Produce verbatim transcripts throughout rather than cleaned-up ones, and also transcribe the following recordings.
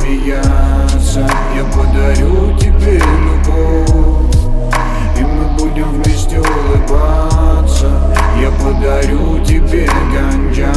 смеяться. Я подарю тебе любовь, и мы будем вместе улыбаться. Я подарю тебе ганджа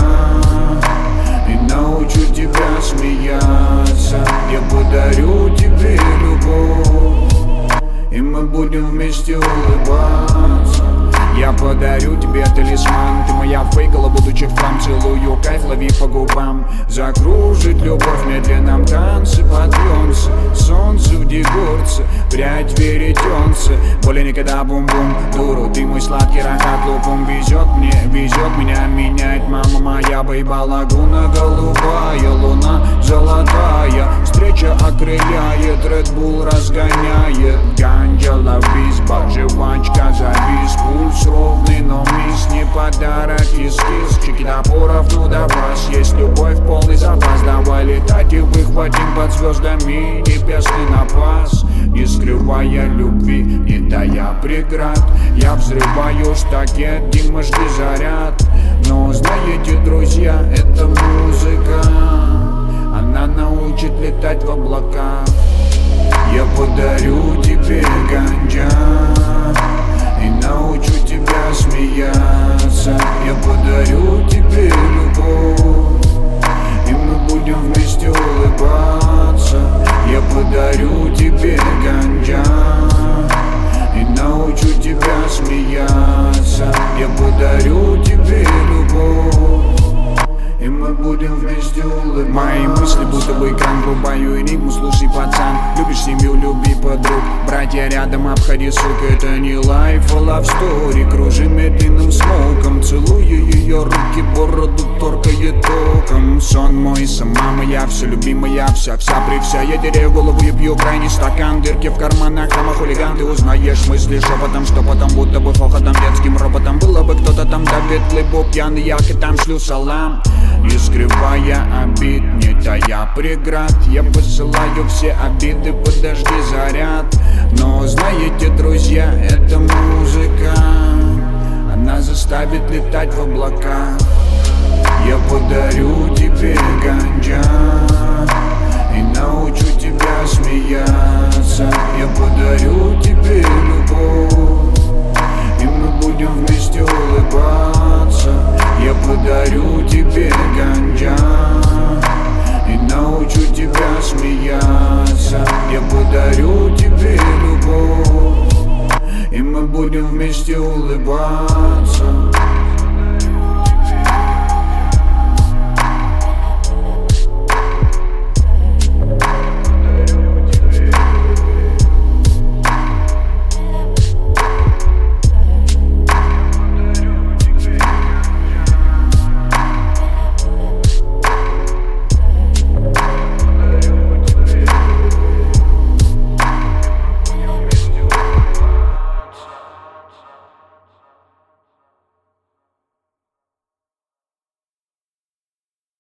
и научу тебя смеяться. Я подарю тебе любовь, и мы будем вместе улыбаться. Я подарю тебе талисман, ты моя фейкала, будучи в хлам. Целую кайф, лови по губам. Закружит любовь в медленном танце под бьонце. Солнце в дегурце, прядь веретенце. Более никогда бум-бум, дуру, ты мой сладкий рахат лупум. Везет мне, везет меня менять мама моя. Бейба лагуна, голубая луна, золотая. Встреча окрыляет, Red Bull разгоняет. Ганджа, лавизба, жвачка, завис, пульс ровный, но мисс не подарок. Кис-кис, чеки топоров, ну да вас. Есть любовь, полный запас. Давай летать и выхватим под звездами небесный напас. Не скрывая любви, не тая преград, я взрываю штакет, димашки заряд. Но знаете, друзья, это музыка, она научит летать в облаках. Я подарю тебе ганджа и научу тебя смеяться. Я подарю тебе любовь, и мы будем вместе улыбаться. Я подарю тебе ганджа и научу тебя смеяться. Я подарю тебе любовь, и мы будем вместе улыбаться. Мои мысли будто бы экран, врубаю энигму. Слушай, пацан, любишь семью, люби подруг. Братья рядом, обходи, сука, это не лайф, а love story. Кружим медленным смоком, целую ее руки, бороду торкает током. Сон мой, сама моя, все любимая, вся-вся при вся. Я теряю голову и пью крайний стакан. Дырки в карманах, там хулиган. Ты узнаешь мысли шепотом, что потом будто бы хохотом, детским роботом. Было бы кто-то там, да ветлый боб пьяный, я к там шлю салам. Не скрывая обид, не тая преград, я посылаю все обиды под дожди заряд. Но знаете, друзья, эта музыка, она заставит летать в облаках. Я подарю тебе ганджа и научу тебя смеяться. Я подарю тебе любовь, и мы будем вместе улыбаться. Я подарю тебе ганджа и научу тебя смеяться. Я подарю тебе любовь, и мы будем вместе улыбаться.